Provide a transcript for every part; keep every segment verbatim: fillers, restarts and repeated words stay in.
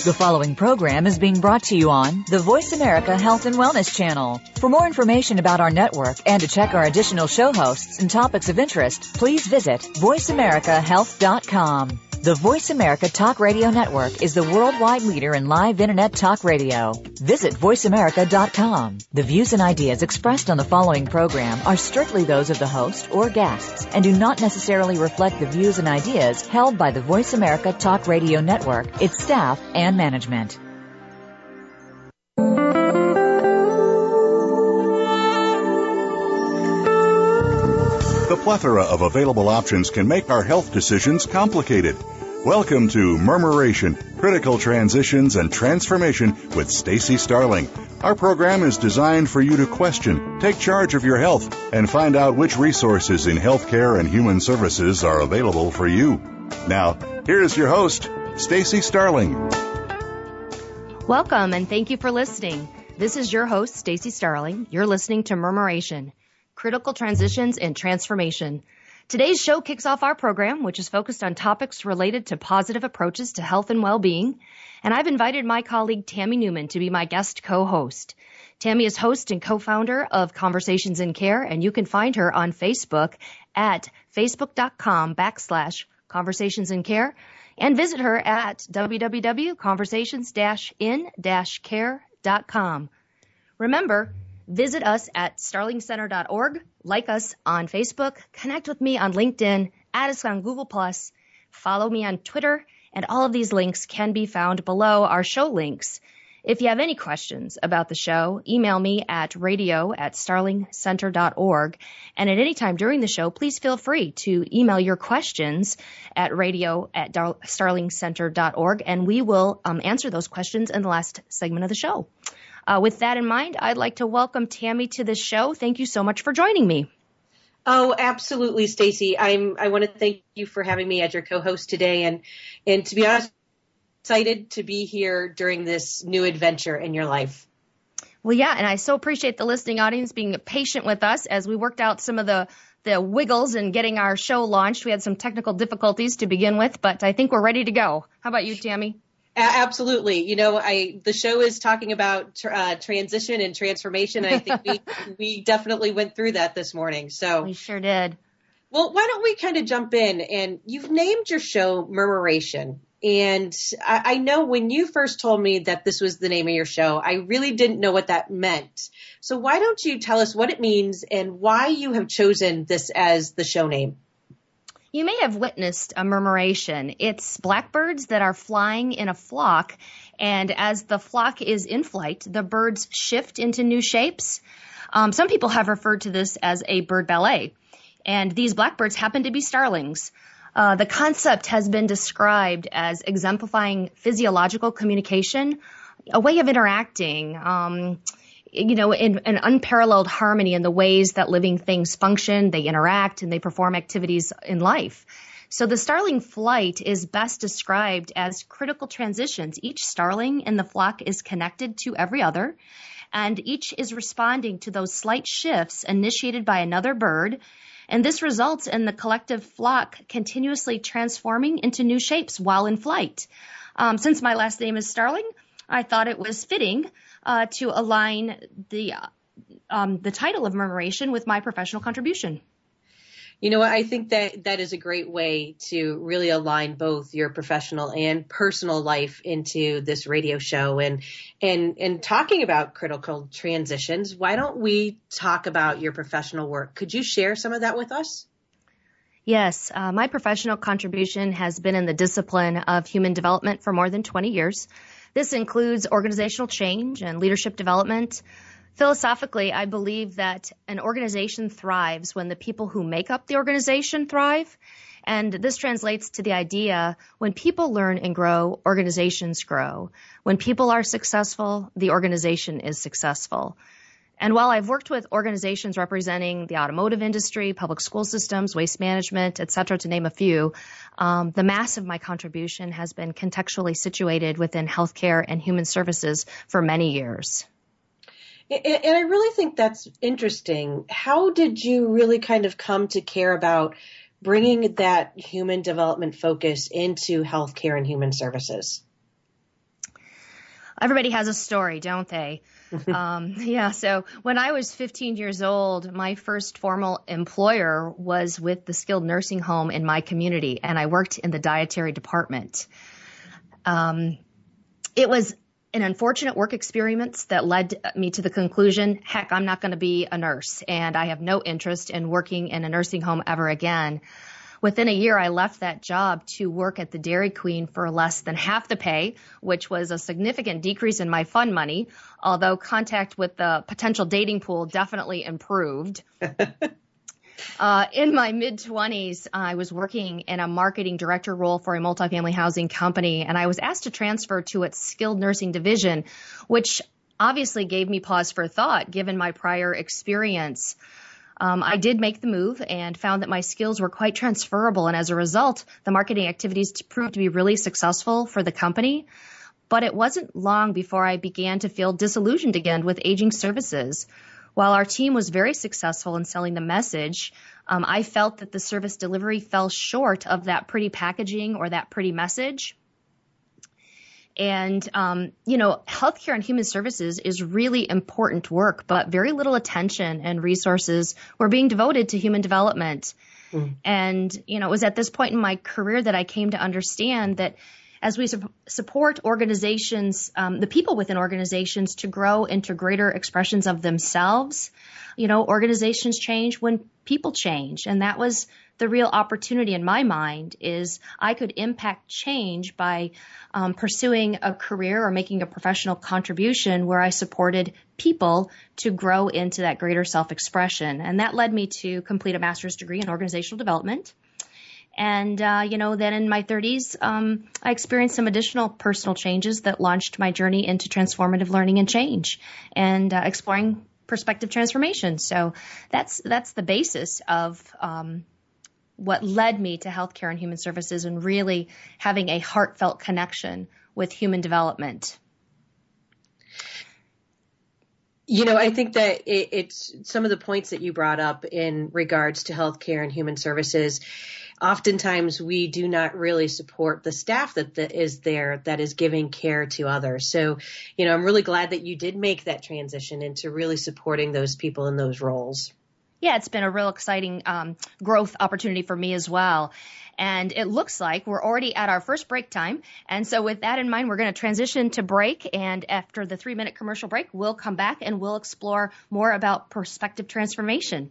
The following program is being brought to you on the Voice America Health and Wellness Channel. For more information about our network and to check our additional show hosts and topics of interest, please visit voice america health dot com. The Voice America Talk Radio Network is the worldwide leader in live Internet talk radio. Visit voice america dot com. The views and ideas expressed on the following program are strictly those of the host or guests and do not necessarily reflect the views and ideas held by the Voice America Talk Radio Network, its staff, and management. The plethora of available options can make our health decisions complicated. Welcome to Murmuration, Critical Transitions and Transformation with Stacy Starling. Our program is designed for you to question, take charge of your health, and find out which resources in healthcare and human services are available for you. Now, here's your host, Stacy Starling. Welcome and thank you for listening. This is your host, Stacy Starling. You're listening to Murmuration, Critical Transitions and Transformation. Today's show kicks off our program, which is focused on topics related to positive approaches to health and well-being. And I've invited my colleague Tammy Newman to be my guest co-host. Tammy is host and co-founder of Conversations in Care, and you can find her on Facebook at facebook.com backslash Conversations in Care, and visit her at w w w dot conversations dash in dash care dot com. Remember, visit us at starling center dot org, like us on Facebook, connect with me on LinkedIn, add us on Google plus, follow me on Twitter, and all of these links can be found below our show links. If you have any questions about the show, email me at radio at starling center dot org. And at any time during the show, please feel free to email your questions at radio at starling center dot org, and we will um, answer those questions in the last segment of the show. Uh, with that in mind, I'd like to welcome Tammy to the show. Thank you so much for joining me. Oh, absolutely, Stacy. I'm. I want to thank you for having me as your co-host today, and and to be honest, excited to be here during this new adventure in your life. Well, yeah, and I so appreciate the listening audience being patient with us as we worked out some of the the wiggles in getting our show launched. We had some technical difficulties to begin with, but I think we're ready to go. How about you, Tammy? Absolutely. You know, I the show is talking about uh, transition and transformation. And I think we we definitely went through that this morning. So we sure did. Well, why don't we kind of jump in? And you've named your show Murmuration. And I, I know when you first told me that this was the name of your show, I really didn't know what that meant. So why don't you tell us what it means and why you have chosen this as the show name? You may have witnessed a murmuration. It's blackbirds that are flying in a flock, and as the flock is in flight, the birds shift into new shapes. Um, some people have referred to this as a bird ballet, and these blackbirds happen to be starlings. Uh, the concept has been described as exemplifying physiological communication, a way of interacting, um, you know, in an unparalleled harmony in the ways that living things function, they interact, and they perform activities in life. So the starling flight is best described as critical transitions. Each starling in the flock is connected to every other, and each is responding to those slight shifts initiated by another bird. And this results in the collective flock continuously transforming into new shapes while in flight. Um, since my last name is Starling, I thought it was fitting uh, to align the uh, um, the title of Murmuration with my professional contribution. You know what? I think that that is a great way to really align both your professional and personal life into this radio show. And and and talking about critical transitions, why don't we talk about your professional work? Could you share some of that with us? Yes, uh, my professional contribution has been in the discipline of human development for more than twenty years. This includes organizational change and leadership development. Philosophically, I believe that an organization thrives when the people who make up the organization thrive. And this translates to the idea when people learn and grow, organizations grow. When people are successful, the organization is successful. And while I've worked with organizations representing the automotive industry, public school systems, waste management, et cetera, to name a few, um, the mass of my contribution has been contextually situated within healthcare and human services for many years. And I really think that's interesting. How did you really kind of come to care about bringing that human development focus into healthcare and human services? Everybody has a story, don't they? um, yeah. So when I was fifteen years old, my first formal employer was with the skilled nursing home in my community, and I worked in the dietary department. Um, it was an unfortunate work experience that led me to the conclusion, heck, I'm not going to be a nurse, and I have no interest in working in a nursing home ever again. Within a year, I left that job to work at the Dairy Queen for less than half the pay, which was a significant decrease in my fund money, although contact with the potential dating pool definitely improved. uh, in my mid-twenties, I was working in a marketing director role for a multifamily housing company, and I was asked to transfer to its skilled nursing division, which obviously gave me pause for thought, given my prior experience. Um, I did make the move and found that my skills were quite transferable. And as a result, the marketing activities proved to be really successful for the company. But it wasn't long before I began to feel disillusioned again with aging services. While our team was very successful in selling the message, um, I felt that the service delivery fell short of that pretty packaging or that pretty message. And, um, you know, healthcare and human services is really important work, but very little attention and resources were being devoted to human development. Mm. And, you know, it was at this point in my career that I came to understand that as we su- support organizations, um, the people within organizations to grow into greater expressions of themselves, you know, organizations change when people change. And that was the real opportunity in my mind, is I could impact change by um, pursuing a career or making a professional contribution where I supported people to grow into that greater self-expression. And that led me to complete a master's degree in organizational development. And, uh, you know, then in my thirties, um, I experienced some additional personal changes that launched my journey into transformative learning and change and uh, exploring perspective transformation. So that's that's the basis of um, what led me to healthcare and human services and really having a heartfelt connection with human development. You know, I think that it, it's some of the points that you brought up in regards to healthcare and human services. Oftentimes we do not really support the staff that, that is there that is giving care to others. So, you know, I'm really glad that you did make that transition into really supporting those people in those roles. Yeah, it's been a real exciting um, growth opportunity for me as well. And it looks like we're already at our first break time. And so with that in mind, we're going to transition to break. And after the three-minute commercial break, we'll come back and we'll explore more about perspective transformation.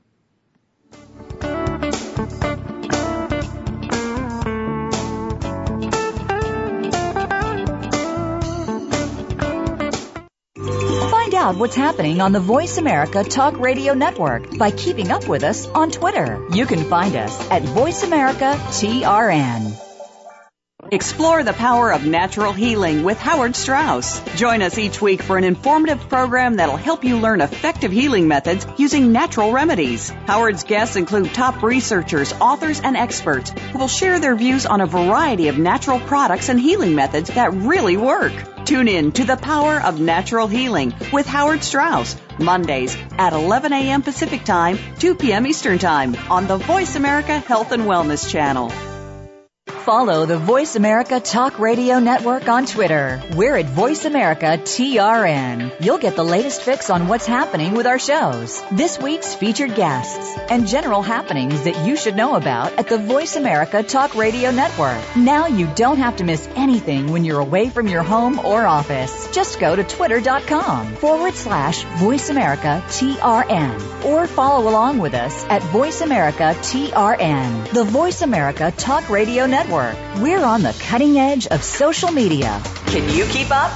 Find out what's happening on the Voice America Talk Radio Network by keeping up with us on Twitter. You can find us at Voice America T R N. Explore the power of natural healing with Howard Strauss. Join us each week for an informative program that'll help you learn effective healing methods using natural remedies. Howard's guests include top researchers, authors, and experts who will share their views on a variety of natural products and healing methods that really work. Tune in to The Power of Natural Healing with Howard Strauss, Mondays at eleven a.m. Pacific Time, two p.m. Eastern Time on the Voice America Health and Wellness Channel. Follow the Voice America Talk Radio Network on Twitter. We're at Voice America T R N. You'll get the latest fix on what's happening with our shows, this week's featured guests, and general happenings that you should know about at the Voice America Talk Radio Network. Now you don't have to miss anything when you're away from your home or office. Just go to twitter.com forward slash Voice America T R N or follow along with us at Voice America T R N, the Voice America Talk Radio Network. We're on the cutting edge of social media. Can you keep up?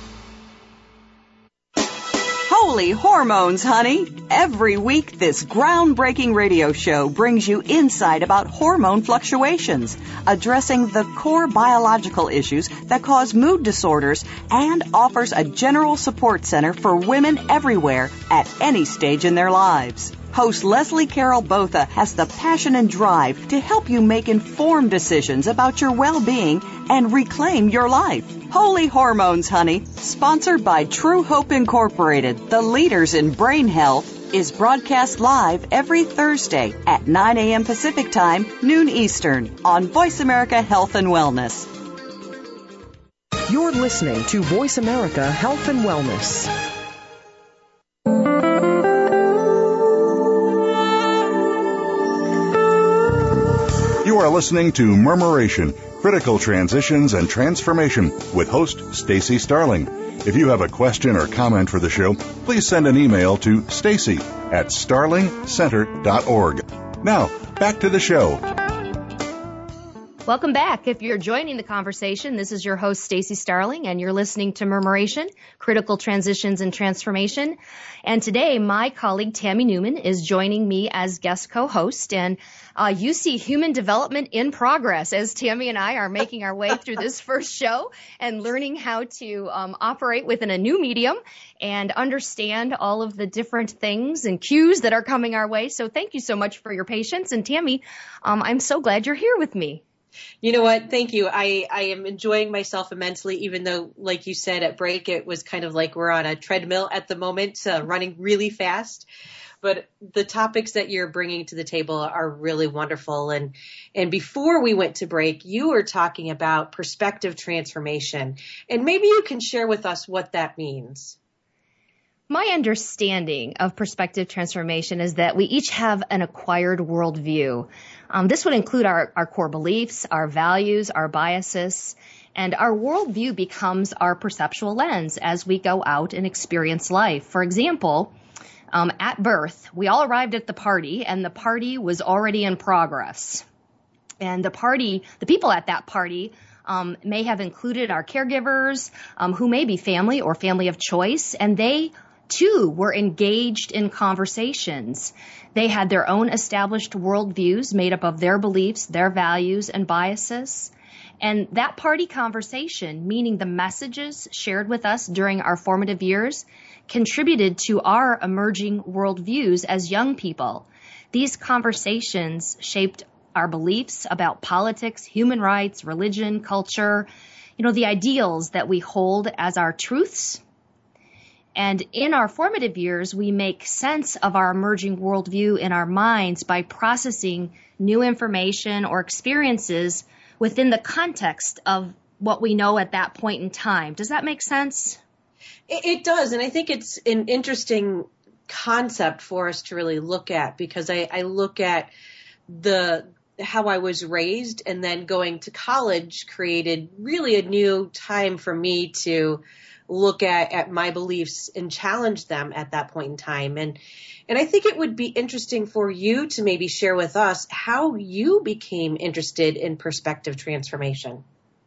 Holy hormones, honey! Every week, this groundbreaking radio show brings you insight about hormone fluctuations, addressing the core biological issues that cause mood disorders, and offers a general support center for women everywhere at any stage in their lives. Host Leslie Carol Botha has the passion and drive to help you make informed decisions about your well-being and reclaim your life. Holy Hormones, honey, sponsored by True Hope Incorporated, the leaders in brain health, is broadcast live every Thursday at nine a.m. Pacific Time, noon Eastern, on Voice America Health and Wellness. You're listening to Voice America Health and Wellness. You are listening to Murmuration, Critical Transitions and Transformation with host Stacy Starling. If you have a question or comment for the show, please send an email to stacy at starling center dot org. Now, back to the show. Welcome back. If you're joining the conversation, this is your host, Stacy Starling, and you're listening to Murmuration, Critical Transitions and Transformation. And today, my colleague, Tammy Newman, is joining me as guest co-host. And uh, you see human development in progress as Tammy and I are making our way through this first show and learning how to um, operate within a new medium and understand all of the different things and cues that are coming our way. So thank you so much for your patience. And Tammy, um, I'm so glad you're here with me. You know what? Thank you. I, I am enjoying myself immensely, even though, like you said, at break, it was kind of like we're on a treadmill at the moment, uh, running really fast. But the topics that you're bringing to the table are really wonderful. And, and before we went to break, you were talking about perspective transformation. And maybe you can share with us what that means. My understanding of perspective transformation is that we each have an acquired worldview. Um, this would include our, our core beliefs, our values, our biases, and our worldview becomes our perceptual lens as we go out and experience life. For example, um, at birth, we all arrived at the party, and the party was already in progress. And the party, the people at that party um, may have included our caregivers, um, who may be family or family of choice, and they too were engaged in conversations. They had their own established worldviews made up of their beliefs, their values, and biases. And that party conversation, meaning the messages shared with us during our formative years, contributed to our emerging worldviews as young people. These conversations shaped our beliefs about politics, human rights, religion, culture, you know, the ideals that we hold as our truths. And in our formative years, we make sense of our emerging worldview in our minds by processing new information or experiences within the context of what we know at that point in time. Does that make sense? It, it does. And I think it's an interesting concept for us to really look at, because I, I look at the how I was raised, and then going to college created really a new time for me to look at, at my beliefs and challenge them at that point in time. And, and I think it would be interesting for you to maybe share with us how you became interested in perspective transformation.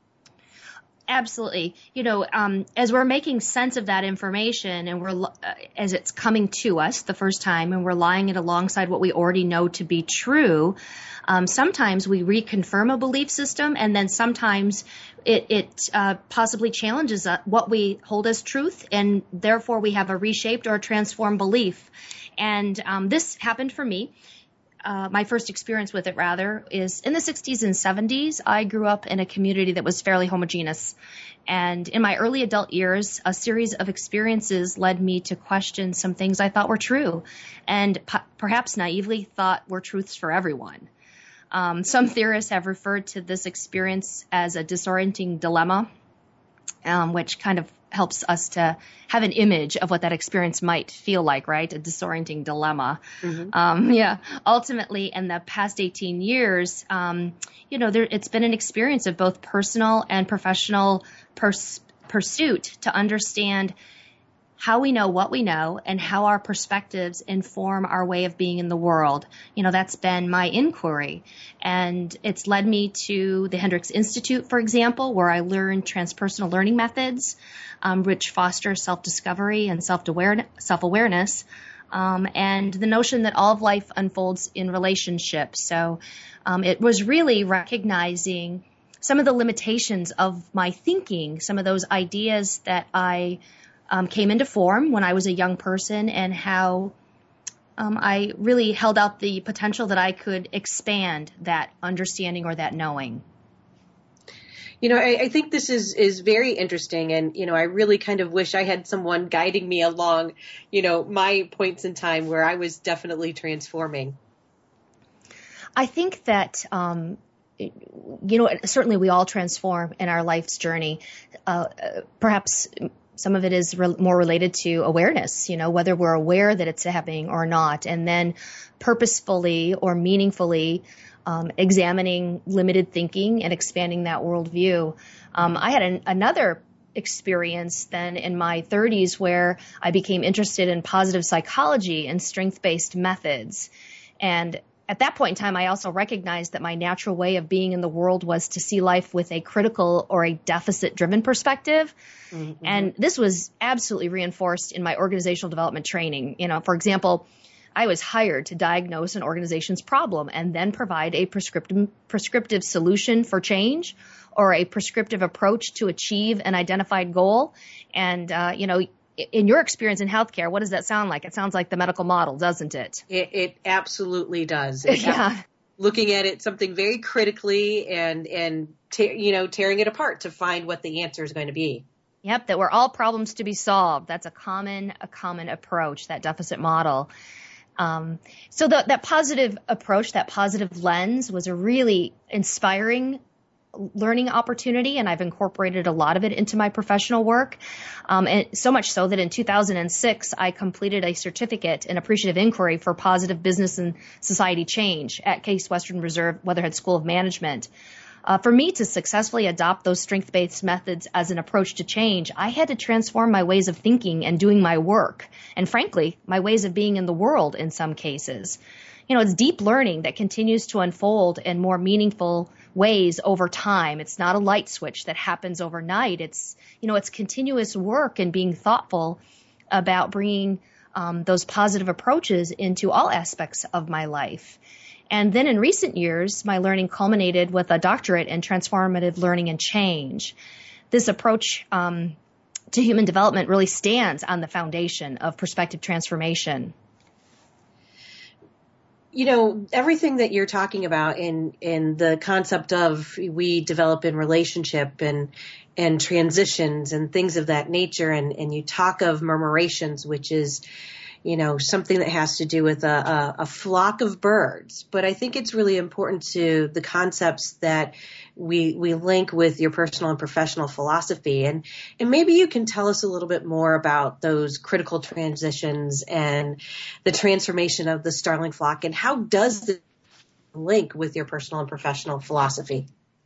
Absolutely. You know, um, as we're making sense of that information and we're, uh, as it's coming to us the first time and we're lying it alongside what we already know to be true, um, sometimes we reconfirm a belief system, and then sometimes it, it uh, possibly challenges uh, what we hold as truth, and therefore we have a reshaped or a transformed belief. And um, this happened for me. Uh, my first experience with it, rather, is in the sixties and seventies. I grew up in a community that was fairly homogeneous. And in my early adult years, a series of experiences led me to question some things I thought were true, and p- perhaps naively thought were truths for everyone. Um, some theorists have referred to this experience as a disorienting dilemma, um, which kind of helps us to have an image of what that experience might feel like, right? A disorienting dilemma. Mm-hmm. Um, yeah. Ultimately, in the past eighteen years, um, you know, there, it's been an experience of both personal and professional pers- pursuit to understand how we know what we know and how our perspectives inform our way of being in the world. You know, that's been my inquiry. And it's led me to the Hendricks Institute, for example, where I learned transpersonal learning methods, um, which foster self-discovery and self-aware- self-awareness, um, and the notion that all of life unfolds in relationships. So um, it was really recognizing some of the limitations of my thinking, some of those ideas that I Um, came into form when I was a young person, and how um, I really held out the potential that I could expand that understanding or that knowing. You know, I, I think this is, is very interesting. And, you know, I really kind of wish I had someone guiding me along, you know, my points in time where I was definitely transforming. I think that um, you know, certainly we all transform in our life's journey. Uh, perhaps some of it is re- more related to awareness, you know, whether we're aware that it's happening or not, and then purposefully or meaningfully um, examining limited thinking and expanding that worldview. Um, I had an, another experience then in my thirties where I became interested in positive psychology and strength-based methods. And at that point in time, I also recognized that my natural way of being in the world was to see life with a critical or a deficit-driven perspective. Mm-hmm. And this was absolutely reinforced in my organizational development training. You know, for example, I was hired to diagnose an organization's problem and then provide a prescriptive, prescriptive solution for change or a prescriptive approach to achieve an identified goal. And, uh, you know, in your experience in healthcare, what does that sound like? It sounds like the medical model, doesn't it? It, it absolutely does. It, yeah. Looking at it something very critically and, and te- you know, tearing it apart to find what the answer is going to be. Yep, that we're all problems to be solved. That's a common, a common approach, that deficit model. Um, so the, that positive approach, that positive lens was a really inspiring learning opportunity, and I've incorporated a lot of it into my professional work. Um, and so much so that in two thousand six, I completed a certificate in appreciative inquiry for positive business and society change at Case Western Reserve Weatherhead School of Management. Uh, for me to successfully adopt those strength-based methods as an approach to change, I had to transform my ways of thinking and doing my work, and frankly, my ways of being in the world in some cases. You know, it's deep learning that continues to unfold in more meaningful ways over time. It's not a light switch that happens overnight. It's, you know, it's continuous work and being thoughtful about bringing um, those positive approaches into all aspects of my life. And then in recent years, my learning culminated with a doctorate in transformative learning and change. This approach um, to human development really stands on the foundation of perspective transformation. You know, everything that you're talking about in, in the concept of we develop in relationship and and transitions and things of that nature, and, and you talk of murmurations, which is, you know, something that has to do with a, a, a flock of birds. But I think it's really important to the concepts that we we link with your personal and professional philosophy. And, and maybe you can tell us a little bit more about those critical transitions and the transformation of the starling flock, and how does it link with your personal and professional philosophy?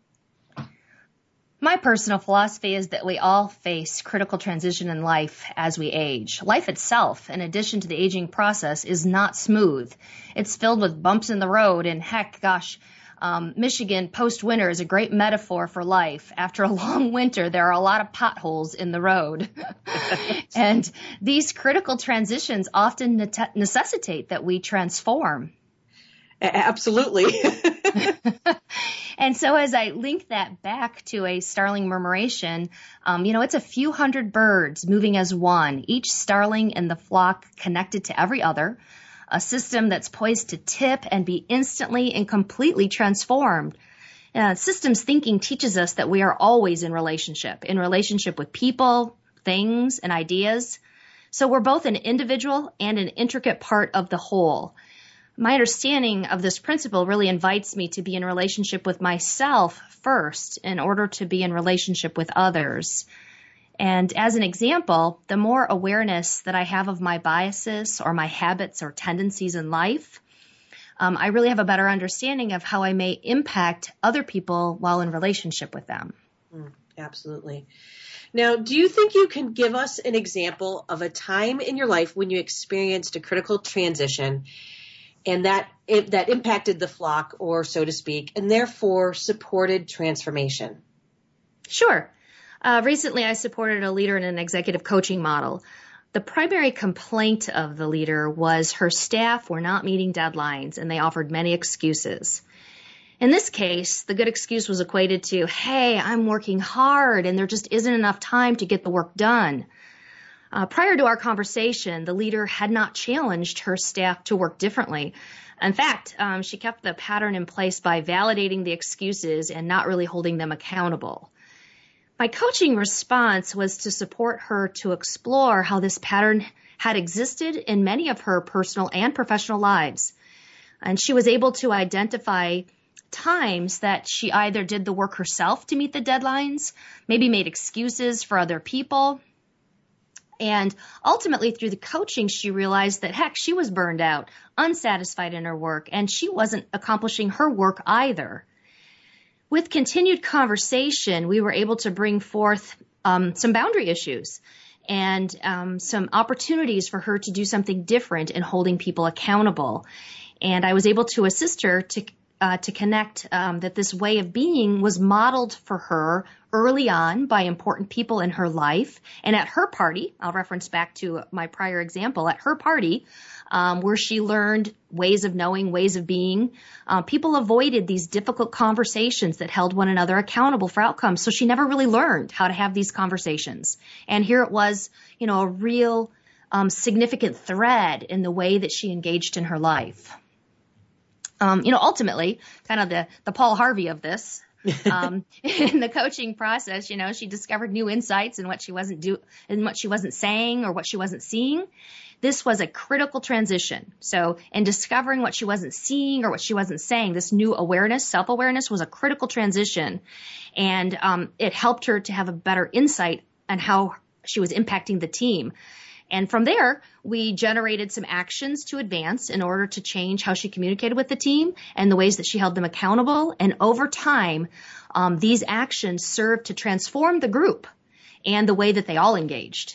My personal philosophy is that we all face critical transition in life as we age. Life itself, in addition to the aging process, is not smooth. It's filled with bumps in the road, and heck, gosh, um, Michigan post-winter is a great metaphor for life. After a long winter, there are a lot of potholes in the road. And these critical transitions often ne- necessitate that we transform. Absolutely. And so as I link that back to a starling murmuration, um, you know, it's a few hundred birds moving as one, each starling in the flock connected to every other, a system that's poised to tip and be instantly and completely transformed. Uh, systems thinking teaches us that we are always in relationship, in relationship with people, things, and ideas. So we're both an individual and an intricate part of the whole. My understanding of this principle really invites me to be in relationship with myself first in order to be in relationship with others. And as an example, the more awareness that I have of my biases or my habits or tendencies in life, um, I really have a better understanding of how I may impact other people while in relationship with them. Mm, absolutely. Now, do you think you can give us an example of a time in your life when you experienced a critical transition and that it, that impacted the flock, or so to speak, and therefore supported transformation? Sure. Uh, recently, I supported a leader in an executive coaching model. The primary complaint of the leader was her staff were not meeting deadlines, and they offered many excuses. In this case, the good excuse was equated to, hey, I'm working hard, and there just isn't enough time to get the work done. Uh, prior to our conversation, the leader had not challenged her staff to work differently. In fact, um, she kept the pattern in place by validating the excuses and not really holding them accountable. My coaching response was to support her to explore how this pattern had existed in many of her personal and professional lives. And she was able to identify times that she either did the work herself to meet the deadlines, maybe made excuses for other people. And ultimately, through the coaching, she realized that, heck, she was burned out, unsatisfied in her work, and she wasn't accomplishing her work either. With continued conversation, we were able to bring forth um, some boundary issues and um, some opportunities for her to do something different in holding people accountable. And I was able to assist her to uh, to connect um, that this way of being was modeled for her early on by important people in her life. And at her party, I'll reference back to my prior example, at her party, um, where she learned ways of knowing, ways of being, uh, people avoided these difficult conversations that held one another accountable for outcomes. So she never really learned how to have these conversations. And here it was, you know, a real um, significant thread in the way that she engaged in her life. Um, you know, ultimately, kind of the, the Paul Harvey of this, um, in the coaching process, you know, she discovered new insights in what she wasn't do, in what she wasn't saying or what she wasn't seeing. This was a critical transition. So in discovering what she wasn't seeing or what she wasn't saying, this new awareness, self-awareness was a critical transition. And, um, it helped her to have a better insight on how she was impacting the team. And from there, we generated some actions to advance in order to change how she communicated with the team and the ways that she held them accountable. And over time, um, these actions served to transform the group and the way that they all engaged.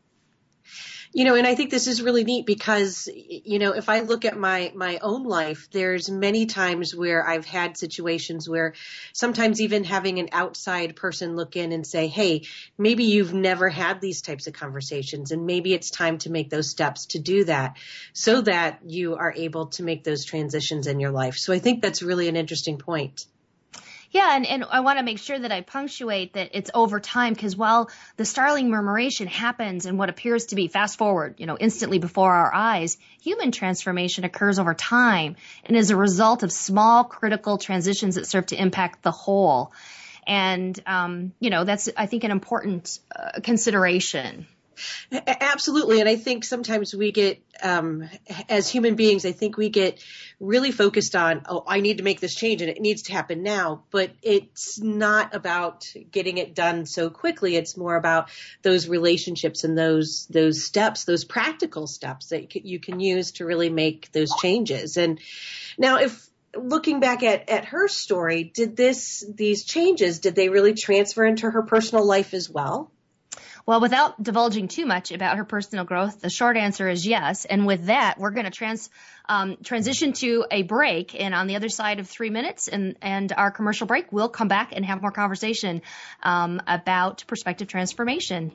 You know, and I think this is really neat because, you know, if I look at my, my own life, there's many times where I've had situations where sometimes even having an outside person look in and say, hey, maybe you've never had these types of conversations and maybe it's time to make those steps to do that so that you are able to make those transitions in your life. So I think that's really an interesting point. Yeah, and, and I want to make sure that I punctuate that it's over time because while the starling murmuration happens in what appears to be fast forward, you know, instantly before our eyes, human transformation occurs over time and is a result of small critical transitions that serve to impact the whole. And, um, you know, that's, I think, an important uh, consideration. Absolutely. And I think sometimes we get, um, as human beings, I think we get really focused on, oh, I need to make this change and it needs to happen now. But it's not about getting it done so quickly. It's more about those relationships and those, those steps, those practical steps that you can use to really make those changes. And now if, looking back at, at her story, did this, these changes, did they really transfer into her personal life as well? Well, without divulging too much about her personal growth, the short answer is yes. And with that, we're going to trans, um, transition to a break. And on the other side of three minutes and, and our commercial break, we'll come back and have more conversation um, about perspective transformation.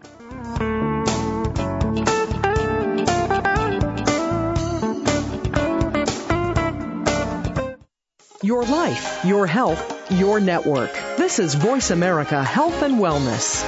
Your life, your health, your network. This is Voice America Health and Wellness.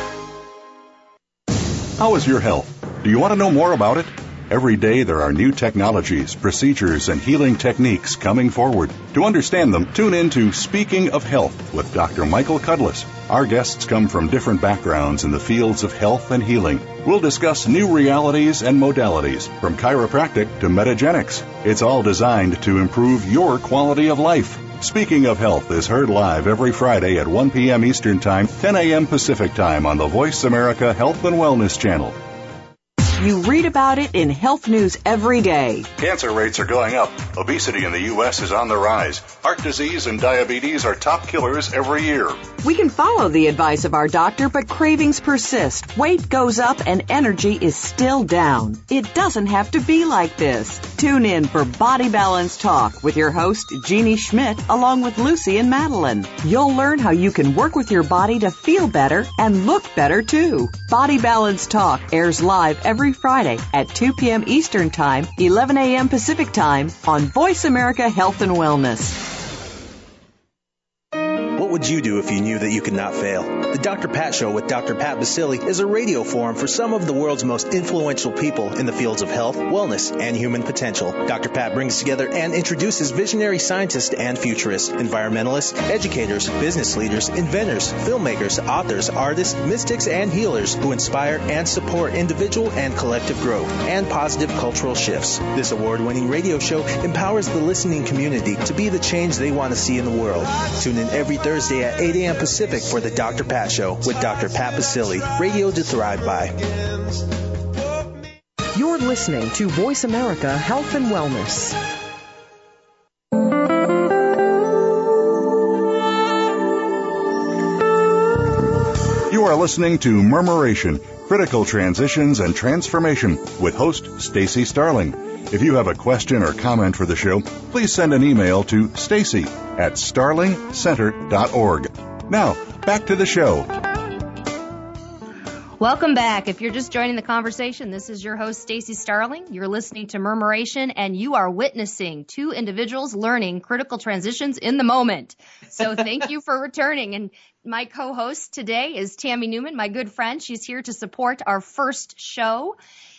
How is your health? Do you want to know more about it? Every day there are new technologies, procedures, and healing techniques coming forward. To understand them, tune in to Speaking of Health with Doctor Michael Cudlis. Our guests come from different backgrounds in the fields of health and healing. We'll discuss new realities and modalities, from chiropractic to metagenics. It's all designed to improve your quality of life. Speaking of Health is heard live every Friday at one p.m. Eastern Time, ten a.m. Pacific Time on the Voice America Health and Wellness Channel. You read about it in health news every day. Cancer rates are going up. Obesity in the U S is on the rise. Heart disease and diabetes are top killers every year. We can follow the advice of our doctor, but cravings persist. Weight goes up and energy is still down. It doesn't have to be like this. Tune in for Body Balance Talk with your host, Jeannie Schmidt, along with Lucy and Madeline. You'll learn how you can work with your body to feel better and look better, too. Body Balance Talk airs live every Friday at two p.m. Eastern Time, eleven a.m. Pacific Time on Voice America Health and Wellness. What would you do if you knew that you could not fail? The Doctor Pat Show with Doctor Pat Baccili is a radio forum for some of the world's most influential people in the fields of health, wellness, and human potential. Doctor Pat brings together and introduces visionary scientists and futurists, environmentalists, educators, business leaders, inventors, filmmakers, authors, artists, mystics, and healers who inspire and support individual and collective growth and positive cultural shifts. This award-winning radio show empowers the listening community to be the change they want to see in the world. Tune in every Thursday at eight a.m. Pacific for the Doctor Pat Show with Doctor Pat Baccili, radio to thrive by. You're listening to Voice America Health and Wellness. You are listening to Murmuration, Critical Transitions and Transformation with host Stacy Starling. If you have a question or comment for the show, please send an email to Stacy at starling center dot org. Now, back to the show. Welcome back. If you're just joining the conversation, this is your host, Stacy Starling. You're listening to Murmuration, and you are witnessing two individuals learning critical transitions in the moment. So thank you for returning. And my co-host today is Tammy Newman, my good friend. She's here to support our first show.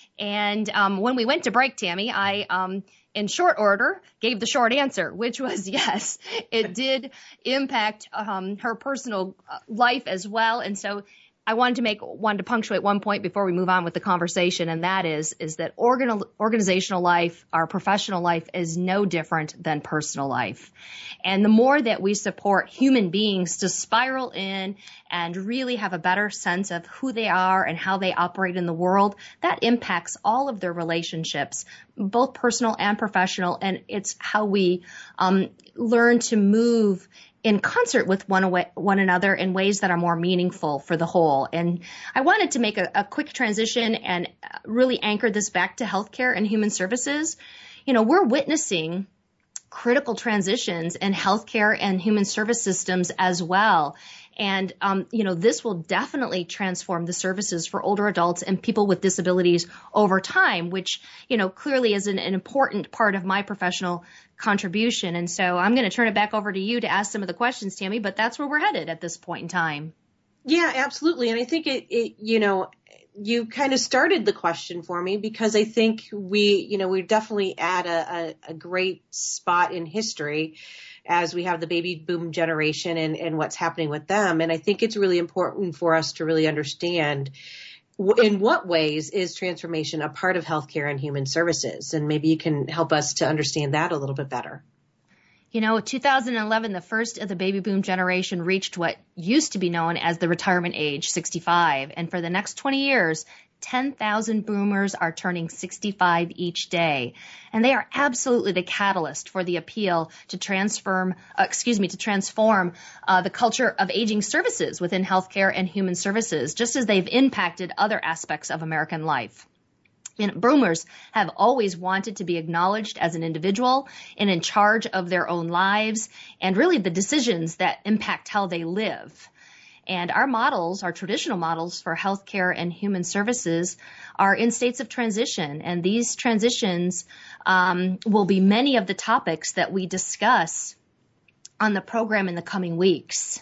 And um, when we went to break, Tammy, I, um, in short order, gave the short answer, which was yes, it did impact um, her personal life as well. And so I wanted to make wanted to punctuate one point before we move on with the conversation, and that is is that organ, organizational life, our professional life, is no different than personal life. And the more that we support human beings to spiral in and really have a better sense of who they are and how they operate in the world, that impacts all of their relationships, both personal and professional, and it's how we um, learn to move in concert with one, away, one another in ways that are more meaningful for the whole. And I wanted to make a, a quick transition and really anchor this back to healthcare and human services. You know, we're witnessing critical transitions in healthcare and human service systems as well. And, um, you know, this will definitely transform the services for older adults and people with disabilities over time, which, you know, clearly is an, an important part of my professional contribution. And so I'm going to turn it back over to you to ask some of the questions, Tammy, but that's where we're headed at this point in time. Yeah, absolutely. And I think it, it you know, you kind of started the question for me because I think we, you know, we're definitely at a, a, a great spot in history as we have the baby boom generation and, and what's happening with them. And I think it's really important for us to really understand in what ways is transformation a part of healthcare and human services? And maybe you can help us to understand that a little bit better. You know, two thousand eleven, the first of the baby boom generation reached what used to be known as the retirement age, sixty-five. And for the next twenty years, ten thousand boomers are turning sixty-five each day. And they are absolutely the catalyst for the appeal to transform, uh, excuse me, to transform uh, the culture of aging services within healthcare and human services, just as they've impacted other aspects of American life. You know, boomers have always wanted to be acknowledged as an individual and in charge of their own lives and really the decisions that impact how they live. And our models, our traditional models for healthcare and human services are in states of transition. And these transitions um, will be many of the topics that we discuss on the program in the coming weeks.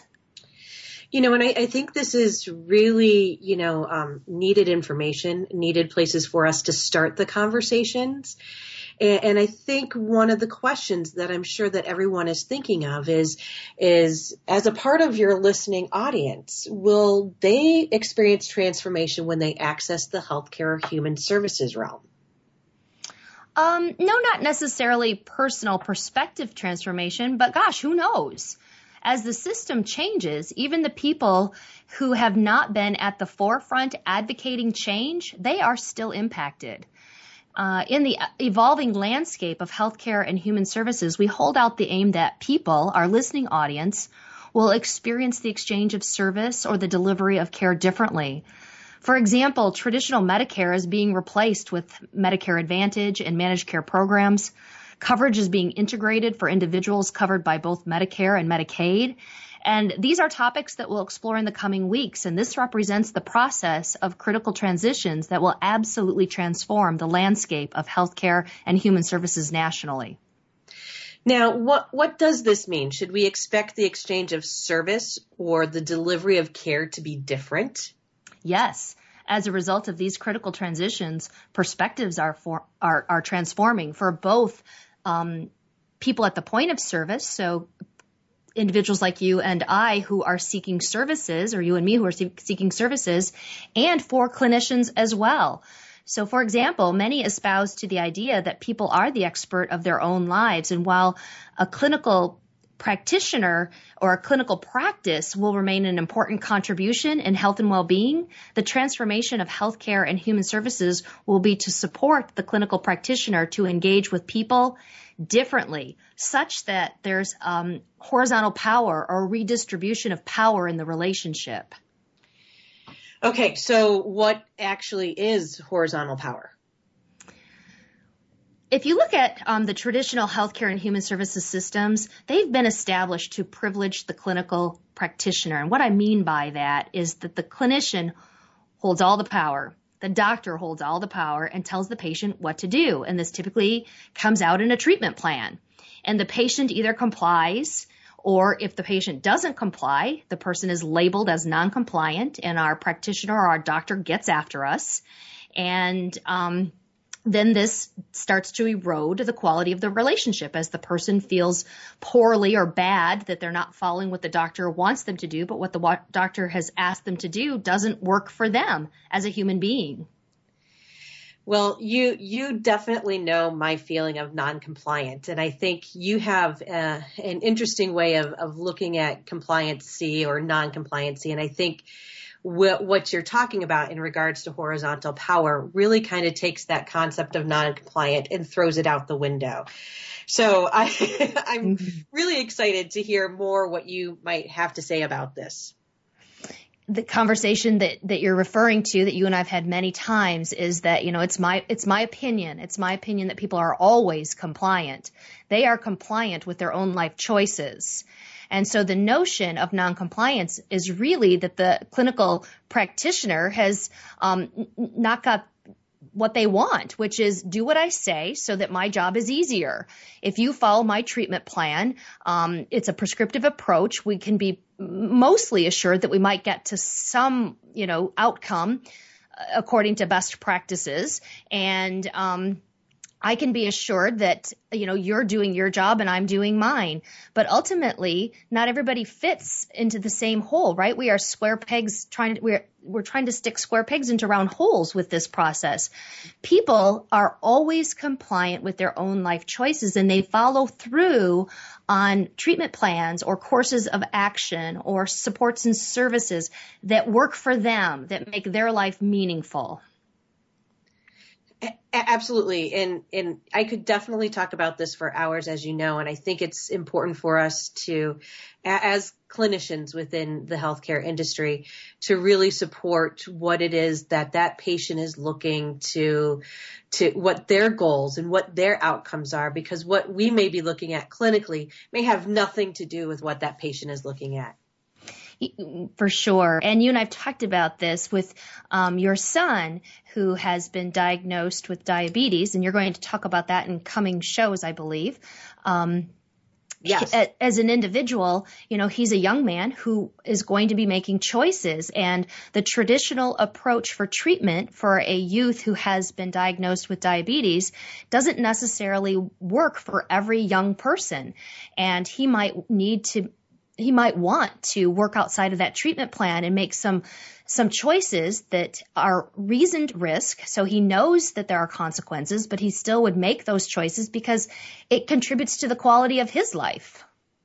You know, and I, I think this is really, you know, um, needed information, needed places for us to start the conversations. And, and I think one of the questions that I'm sure that everyone is thinking of is, is as a part of your listening audience, will they experience transformation when they access the healthcare or human services realm? Um, no, not necessarily personal perspective transformation, but gosh, who knows? As the system changes, even the people who have not been at the forefront advocating change, they are still impacted. Uh, in the evolving landscape of healthcare and human services, we hold out the aim that people, our listening audience, will experience the exchange of service or the delivery of care differently. For example, traditional Medicare is being replaced with Medicare Advantage and managed care programs. Coverage is being integrated for individuals covered by both Medicare and Medicaid. And these are topics that we'll explore in the coming weeks. And this represents the process of critical transitions that will absolutely transform the landscape of healthcare and human services nationally. Now, what, what does this mean? Should we expect the exchange of service or the delivery of care to be different? Yes. As a result of these critical transitions, perspectives are for, are, are transforming for both um, people at the point of service, so individuals like you and I who are seeking services, or you and me who are seeking services, and for clinicians as well. So, for example, many espouse to the idea that people are the expert of their own lives, and while a clinical practitioner or a clinical practice will remain an important contribution in health and well-being, the transformation of healthcare and human services will be to support the clinical practitioner to engage with people differently, such that there's um, horizontal power or redistribution of power in the relationship. Okay, so what actually is horizontal power? If you look at um, the traditional healthcare and human services systems, they've been established to privilege the clinical practitioner. And what I mean by that is that the clinician holds all the power. The doctor holds all the power and tells the patient what to do. And this typically comes out in a treatment plan. And the patient either complies, or if the patient doesn't comply, the person is labeled as non-compliant, and our practitioner or our doctor gets after us. And um, then this starts to erode the quality of the relationship as the person feels poorly or bad that they're not following what the doctor wants them to do, but what the wa- doctor has asked them to do doesn't work for them as a human being. Well, you you definitely know my feeling of non-compliant, and I think you have uh, an interesting way of, of looking at compliancy or non-compliancy, and I think wh- what you're talking about in regards to horizontal power really kind of takes that concept of non-compliant and throws it out the window. So I, I'm really excited to hear more what you might have to say about this. The conversation that, that you're referring to, that you and I've had many times, is that, you know, it's my, it's my opinion. It's my opinion that people are always compliant. They are compliant with their own life choices. And so the notion of noncompliance is really that the clinical practitioner has um, not got what they want, which is do what I say so that my job is easier. If you follow my treatment plan, um, it's a prescriptive approach. We can be mostly assured that we might get to some, you know, outcome uh, according to best practices. And um, I can be assured that, you know, you're doing your job and I'm doing mine. But ultimately, not everybody fits into the same hole, right? We are square pegs trying to, we're, we're trying to stick square pegs into round holes with this process. People are always compliant with their own life choices, and they follow through on treatment plans or courses of action or supports and services that work for them, that make their life meaningful. Absolutely. And and I could definitely talk about this for hours, as you know, and I think it's important for us to, as clinicians within the healthcare industry, to really support what it is that that patient is looking to, to what their goals and what their outcomes are, because what we may be looking at clinically may have nothing to do with what that patient is looking at. For sure. And you and I've talked about this with um, your son, who has been diagnosed with diabetes, and you're going to talk about that in coming shows, I believe. Um, yes. As an individual, you know, he's a young man who is going to be making choices, and the traditional approach for treatment for a youth who has been diagnosed with diabetes doesn't necessarily work for every young person. And he might need to He might want to work outside of that treatment plan and make some some choices that are reasoned risk. So he knows that there are consequences, but he still would make those choices because it contributes to the quality of his life.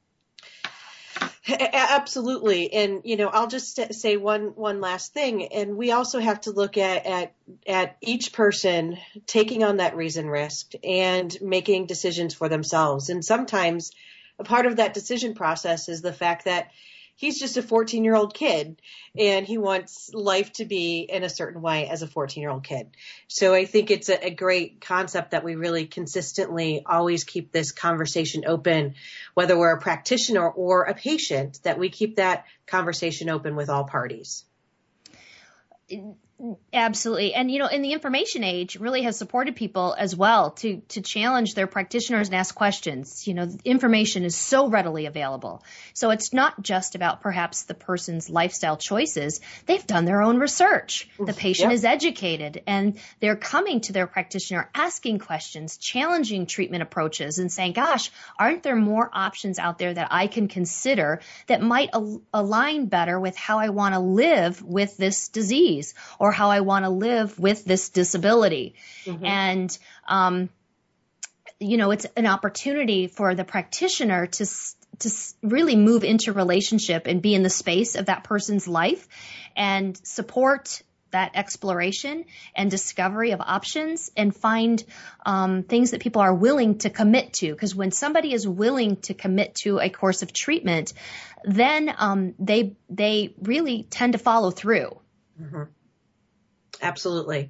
Absolutely. And, you know, I'll just say one one last thing. And we also have to look at, at, at each person taking on that reason risk and making decisions for themselves. And sometimes a part of that decision process is the fact that he's just a fourteen-year-old kid and he wants life to be in a certain way as a fourteen-year-old kid. So I think it's a, a great concept that we really consistently always keep this conversation open, whether we're a practitioner or a patient, that we keep that conversation open with all parties. Absolutely. And, you know, in the information age really has supported people as well to, to challenge their practitioners and ask questions. You know, information is so readily available. So it's not just about perhaps the person's lifestyle choices. They've done their own research. The patient yep. is educated and they're coming to their practitioner, asking questions, challenging treatment approaches and saying, gosh, aren't there more options out there that I can consider that might al- align better with how I want to live with this disease or how I want to live with this disability. Mm-hmm. And, um, you know, it's an opportunity for the practitioner to, to really move into relationship and be in the space of that person's life and support that exploration and discovery of options and find um, things that people are willing to commit to. Because when somebody is willing to commit to a course of treatment, then um, they they really tend to follow through. Mm-hmm. Absolutely.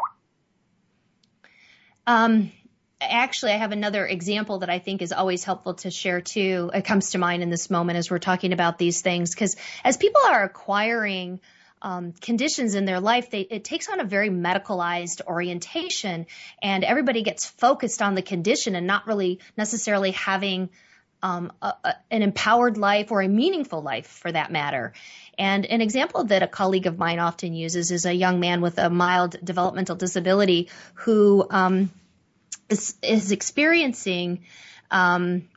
Um, actually, I have another example that I think is always helpful to share too. It comes to mind in this moment as we're talking about these things, because as people are acquiring um, conditions in their life, they, it takes on a very medicalized orientation, and everybody gets focused on the condition and not really necessarily having um, a, a, an empowered life or a meaningful life for that matter. And an example that a colleague of mine often uses is a young man with a mild developmental disability who um, is, is experiencing um,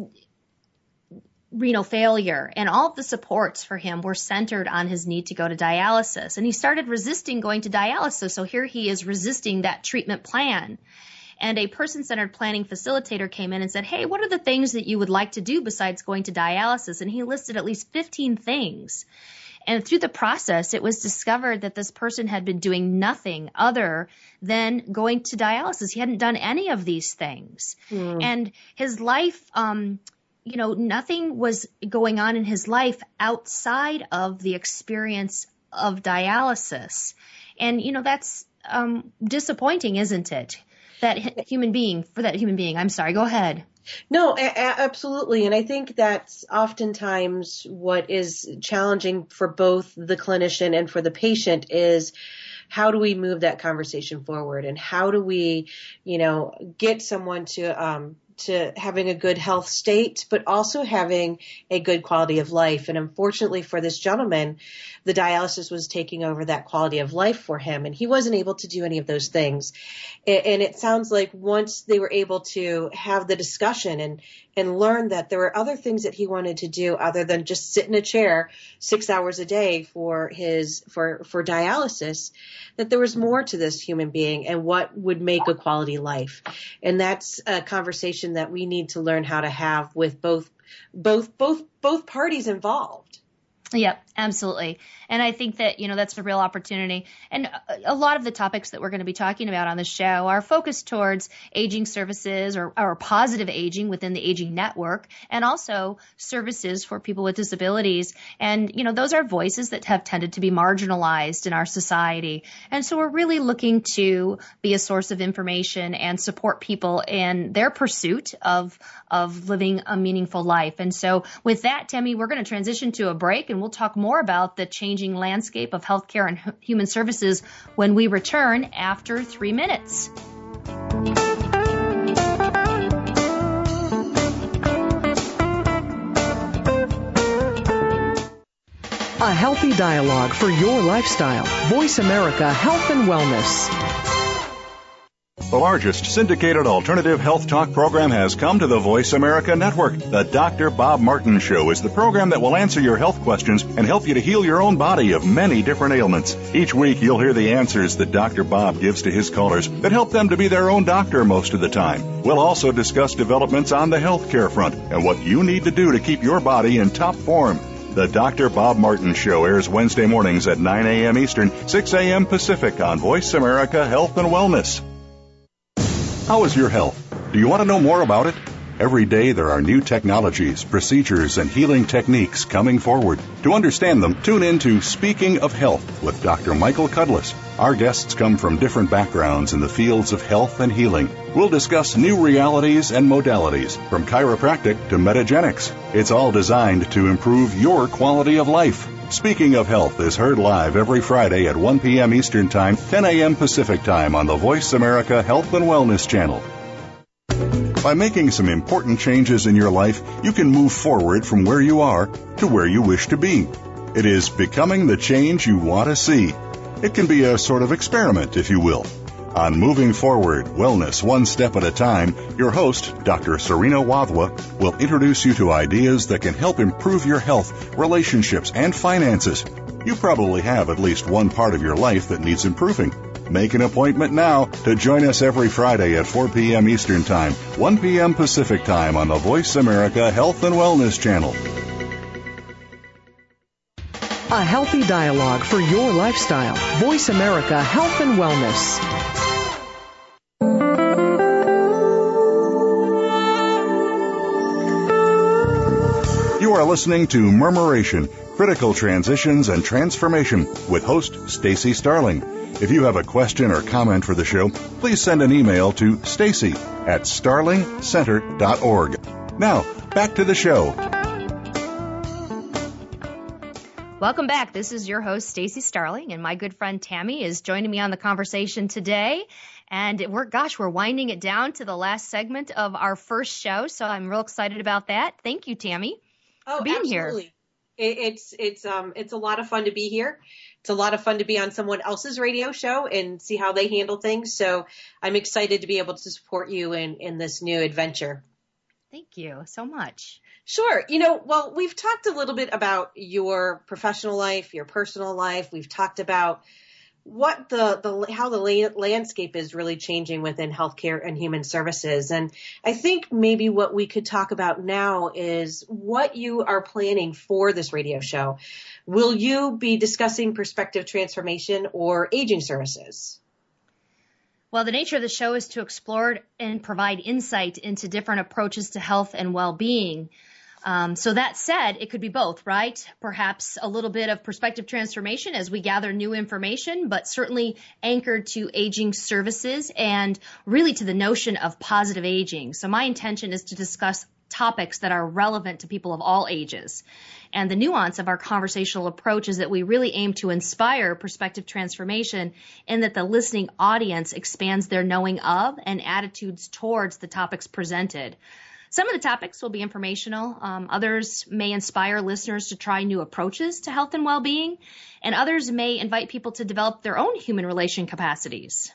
renal failure, and all of the supports for him were centered on his need to go to dialysis. And he started resisting going to dialysis, so here he is resisting that treatment plan. And a person-centered planning facilitator came in and said, hey, what are the things that you would like to do besides going to dialysis? And he listed at least fifteen things. And through the process, it was discovered that this person had been doing nothing other than going to dialysis. He hadn't done any of these things. Mm. And his life, um, you know, nothing was going on in his life outside of the experience of dialysis. And, you know, that's um, disappointing, isn't it? That human being, for that human being. I'm sorry, go ahead. No, a- absolutely. And I think that's oftentimes what is challenging for both the clinician and for the patient is how do we move that conversation forward, and how do we, you know, get someone to, um, to having a good health state, but also having a good quality of life. And unfortunately for this gentleman, the dialysis was taking over that quality of life for him, and he wasn't able to do any of those things. And it sounds like once they were able to have the discussion and, and learn that there were other things that he wanted to do other than just sit in a chair six hours a day for his, for, for dialysis, that there was more to this human being and what would make a quality life. And that's a conversation that we need to learn how to have with both, both, both, both parties involved. Yep, absolutely. And I think that, you know, that's a real opportunity. And a lot of the topics that we're going to be talking about on the show are focused towards aging services or, or positive aging within the aging network, and also services for people with disabilities. And, you know, those are voices that have tended to be marginalized in our society. And so we're really looking to be a source of information and support people in their pursuit of, of living a meaningful life. And so with that, Tammy, we're going to transition to a break, and we'll talk more about the changing landscape of healthcare and human services when we return after three minutes. A healthy dialogue for your lifestyle. Voice America Health and Wellness. The largest syndicated alternative health talk program has come to the Voice America Network. The Doctor Bob Martin Show is the program that will answer your health questions and help you to heal your own body of many different ailments. Each week, you'll hear the answers that Doctor Bob gives to his callers that help them to be their own doctor most of the time. We'll also discuss developments on the healthcare front and what you need to do to keep your body in top form. The Doctor Bob Martin Show airs Wednesday mornings at nine a.m. Eastern, six a.m. Pacific on Voice America Health and Wellness. How is your health? Do you want to know more about it? Every day there are new technologies, procedures, and healing techniques coming forward. To understand them, tune in to Speaking of Health with Doctor Michael Cudlis. Our guests come from different backgrounds in the fields of health and healing. We'll discuss new realities and modalities, from chiropractic to metagenics. It's all designed to improve your quality of life. Speaking of Health is heard live every Friday at one p.m. Eastern Time, ten a.m. Pacific Time on the Voice America Health and Wellness Channel. By making some important changes in your life, you can move forward from where you are to where you wish to be. It is becoming the change you want to see. It can be a sort of experiment, if you will. On Moving Forward, Wellness One Step at a Time, your host, Doctor Serena Wadhwa, will introduce you to ideas that can help improve your health, relationships, and finances. You probably have at least one part of your life that needs improving. Make an appointment now to join us every Friday at four p.m. Eastern Time, one p.m. Pacific Time on the Voice America Health and Wellness Channel. A healthy dialogue for your lifestyle. Voice America Health and Wellness. You are listening to Murmuration, Critical Transitions and Transformation with host Stacy Starling. If you have a question or comment for the show, please send an email to stacy at starling center dot org. Now, back to the show. Welcome back. This is your host, Stacy Starling, and my good friend Tammy is joining me on the conversation today. And we're, gosh, we're winding it down to the last segment of our first show, so I'm real excited about that. Thank you, Tammy, oh, for being absolutely. here. It, it's it's um it's a lot of fun to be here. It's a lot of fun to be on someone else's radio show and see how they handle things. So I'm excited to be able to support you in, in this new adventure. Thank you so much. Sure. You know, well, we've talked a little bit about your professional life, your personal life. We've talked about what the, the how the la- landscape is really changing within healthcare and human services. And I think maybe what we could talk about now is what you are planning for this radio show. Will you be discussing perspective transformation or aging services? Well, the nature of the show is to explore and provide insight into different approaches to health and well-being. Um, so that said, it could be both, right? Perhaps a little bit of perspective transformation as we gather new information, but certainly anchored to aging services and really to the notion of positive aging. So my intention is to discuss topics that are relevant to people of all ages. And the nuance of our conversational approach is that we really aim to inspire perspective transformation in that the listening audience expands their knowing of and attitudes towards the topics presented. Some of the topics will be informational. Um, others may inspire listeners to try new approaches to health and well-being, and others may invite people to develop their own human relation capacities.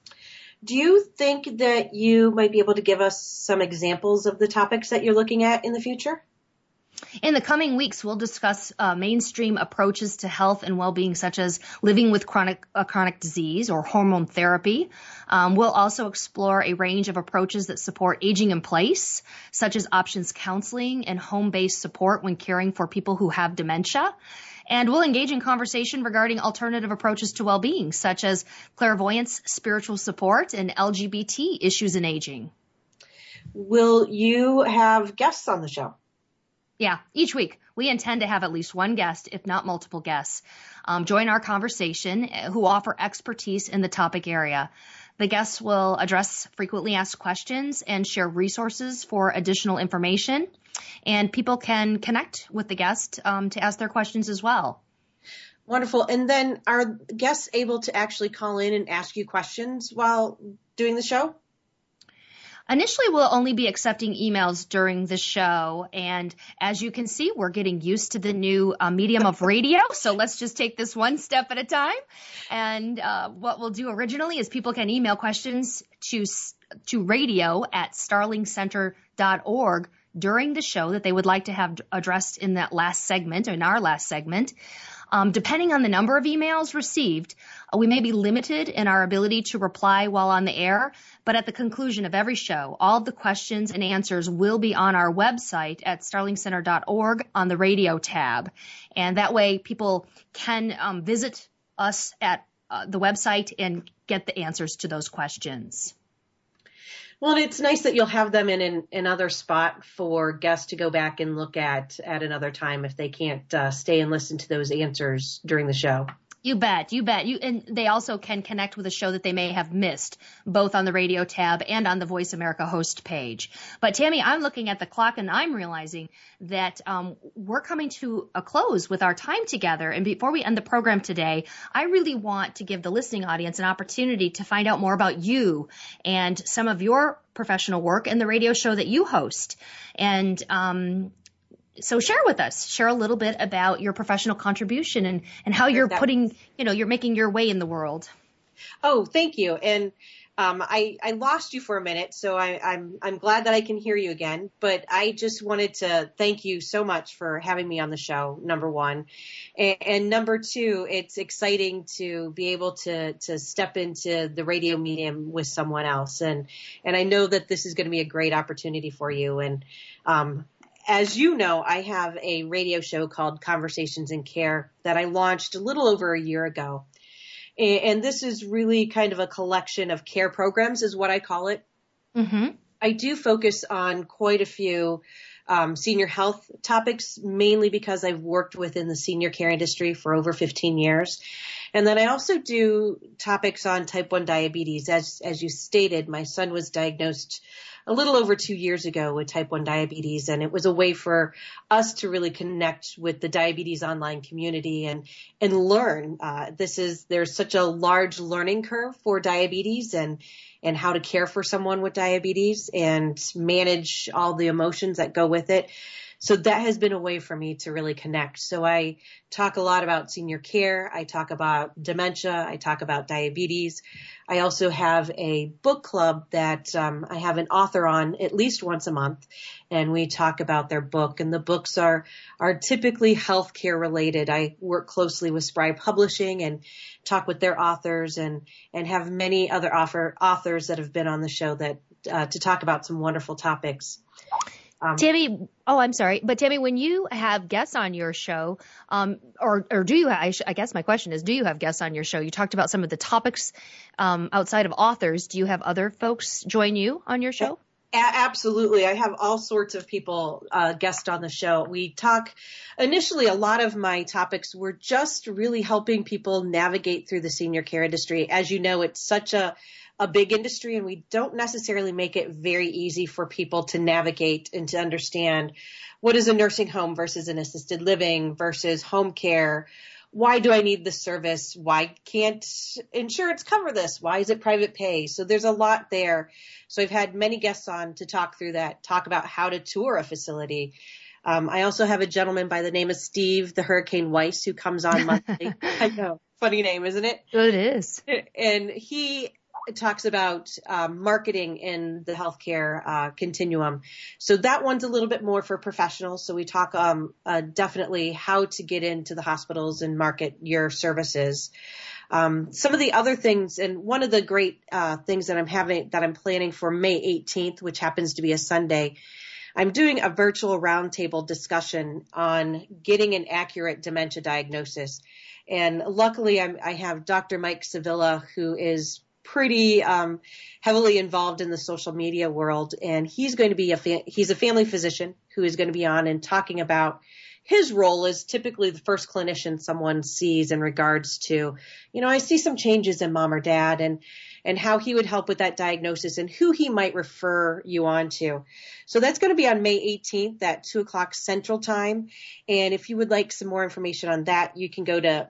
Do you think that you might be able to give us some examples of the topics that you're looking at in the future? In the coming weeks, we'll discuss uh, mainstream approaches to health and well-being, such as living with chronic uh, chronic disease or hormone therapy. Um, we'll also explore a range of approaches that support aging in place, such as options counseling and home-based support when caring for people who have dementia. And we'll engage in conversation regarding alternative approaches to well-being, such as clairvoyance, spiritual support, and L G B T issues in aging. Will you have guests on the show? Yeah, each week we intend to have at least one guest, if not multiple guests, um, join our conversation who offer expertise in the topic area. The guests will address frequently asked questions and share resources for additional information, and people can connect with the guest um, to ask their questions as well. Wonderful. And then are guests able to actually call in and ask you questions while doing the show? Initially, we'll only be accepting emails during the show. And as you can see, we're getting used to the new uh, medium of radio. So let's just take this one step at a time. And uh, what we'll do originally is people can email questions to, to radio at starling center dot org during the show that they would like to have addressed in that last segment, or in our last segment. Um, depending on the number of emails received, uh, we may be limited in our ability to reply while on the air, but at the conclusion of every show, all of the questions and answers will be on our website at starling center dot org on the radio tab. And that way people can um, visit us at uh, the website and get the answers to those questions. Well, and it's nice that you'll have them in an, another spot for guests to go back and look at at another time if they can't uh, stay and listen to those answers during the show. You bet, you bet. You and they also can connect with a show that they may have missed, both on the radio tab and on the Voice America host page. But Tammy, I'm looking at the clock and I'm realizing that um, we're coming to a close with our time together. And before we end the program today, I really want to give the listening audience an opportunity to find out more about you and some of your professional work and the radio show that you host. And um, So share with us, share a little bit about your professional contribution and, and how you're putting, you know, you're making your way in the world. Oh, thank you. And um, I, I lost you for a minute, so I, I'm I'm glad that I can hear you again. But I just wanted to thank you so much for having me on the show, number one. And, and number two, it's exciting to be able to to step into the radio medium with someone else. And, and I know that this is going to be a great opportunity for you. And um as you know, I have a radio show called Conversations in Care that I launched a little over a year ago. And this is really kind of a collection of care programs is what I call it. Mm-hmm. I do focus on quite a few um, senior health topics, mainly because I've worked within the senior care industry for over fifteen years. And then I also do topics on type one diabetes. As, as you stated, my son was diagnosed a little over two years ago with type one diabetes, and it was a way for us to really connect with the diabetes online community and and learn. Uh, this is there's such a large learning curve for diabetes and and how to care for someone with diabetes and manage all the emotions that go with it. So that has been a way for me to really connect. So I talk a lot about senior care. I talk about dementia. I talk about diabetes. I also have a book club that um, I have an author on at least once a month, and we talk about their book. And the books are are typically healthcare related. I work closely with Spry Publishing and talk with their authors, and and have many other author, authors that have been on the show that uh, to talk about some wonderful topics. Um, Tammy, oh, I'm sorry. But Tammy, when you have guests on your show, um, or, or do you, I, sh- I guess my question is, do you have guests on your show? You talked about some of the topics um, outside of authors. Do you have other folks join you on your show? A- absolutely. I have all sorts of people uh, guest on the show. We talk, initially, a lot of my topics were just really helping people navigate through the senior care industry. As you know, it's such a a big industry, and we don't necessarily make it very easy for people to navigate and to understand what is a nursing home versus an assisted living versus home care. Why do I need this service? Why can't insurance cover this? Why is it private pay? So there's a lot there. So I've had many guests on to talk through that, talk about how to tour a facility. Um, I also have a gentleman by the name of Steve, the Hurricane Weiss, who comes on monthly. I know, funny name, isn't it? It is. And he talks about um, marketing in the healthcare uh, continuum. So that one's a little bit more for professionals. So we talk um, uh, definitely how to get into the hospitals and market your services. Um, some of the other things, and one of the great uh, things that I'm having, that I'm planning for May eighteenth, which happens to be a Sunday, I'm doing a virtual roundtable discussion on getting an accurate dementia diagnosis. And luckily I'm, I have Doctor Mike Sevilla, who is pretty um, heavily involved in the social media world, and he's going to be a fa- he's a family physician who is going to be on and talking about his role as typically the first clinician someone sees in regards to, you know, I see some changes in mom or dad, and and how he would help with that diagnosis and who he might refer you on to. So that's going to be on May eighteenth at two o'clock Central Time. And if you would like some more information on that, you can go to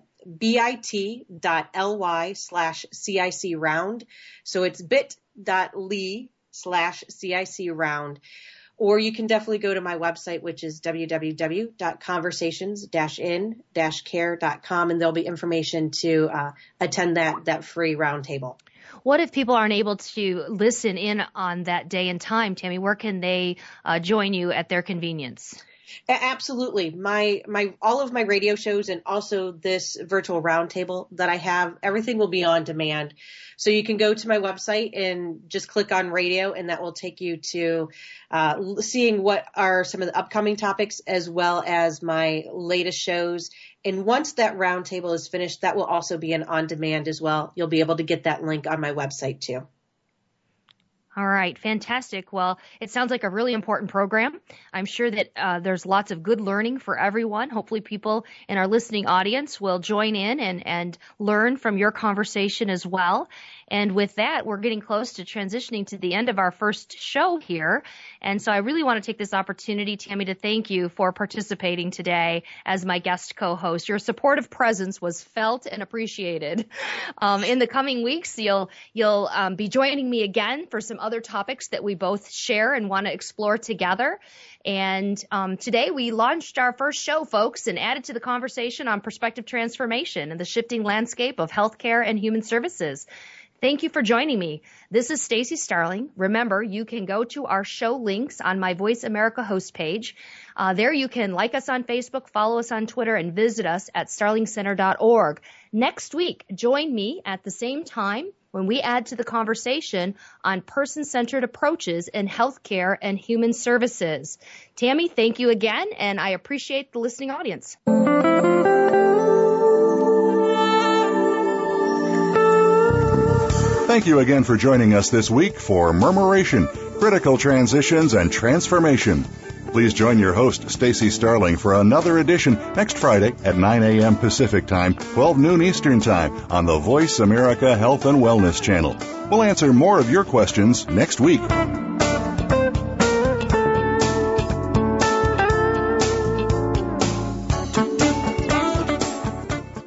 bit.ly slash CIC round. So it's bit.ly slash CIC round. Or you can definitely go to my website, which is w w w dot conversations dash in dash care dot com, and there'll be information to uh, attend that, that free roundtable. What if people aren't able to listen in on that day and time, Tammy? Where can they uh, join you at their convenience? Absolutely. My, my, all of my radio shows and also this virtual roundtable that I have, everything will be on demand. So you can go to my website and just click on radio, and that will take you to uh, seeing what are some of the upcoming topics as well as my latest shows. And once that roundtable is finished, that will also be an on demand as well. You'll be able to get that link on my website too. All right, fantastic. Well, it sounds like a really important program. I'm sure that uh, there's lots of good learning for everyone. Hopefully people in our listening audience will join in and, and learn from your conversation as well. And with that, we're getting close to transitioning to the end of our first show here. And so I really want to take this opportunity, Tammy, to thank you for participating today as my guest co-host. Your supportive presence was felt and appreciated. Um, in the coming weeks, you'll you'll um, be joining me again for some other topics that we both share and want to explore together. And um, today we launched our first show, folks, and added to the conversation on perspective transformation and the shifting landscape of healthcare and human services. Thank you for joining me. This is Stacey Starling. Remember, you can go to our show links on my Voice America host page. Uh, there you can like us on Facebook, follow us on Twitter, and visit us at starling center dot org. Next week, join me at the same time when we add to the conversation on person-centered approaches in healthcare and human services. Tammy, thank you again, and I appreciate the listening audience. Thank you again for joining us this week for Murmuration, Critical Transitions and Transformation. Please join your host, Stacey Starling, for another edition next Friday at nine a.m. Pacific Time, twelve noon Eastern Time on the Voice America Health and Wellness Channel. We'll answer more of your questions next week.